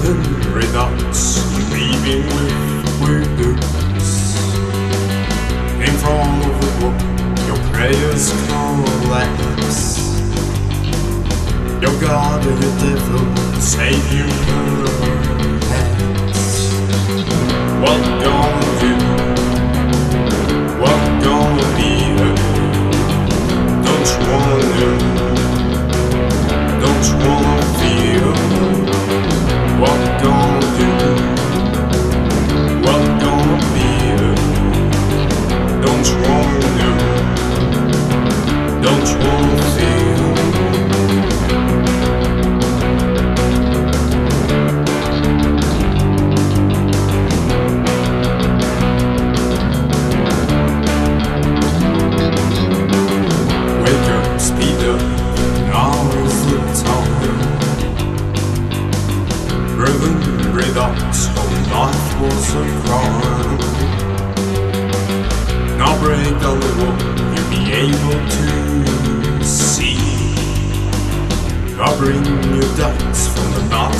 Rhythm redux, weaving with words. In front of the book, your prayers collapse. Your God or your devil save you perhaps. What gonna do? What gonna be? Don't you wanna know? Don't you wanna feel? What gonna do? What gonna be? Don't you wanna know? Don't you wanna feel? Wake up, speed up, now is the time. Rhythm redux, oh, life was a crime. Now break down the wall, you'll be able to see. Covering your ducks from the dark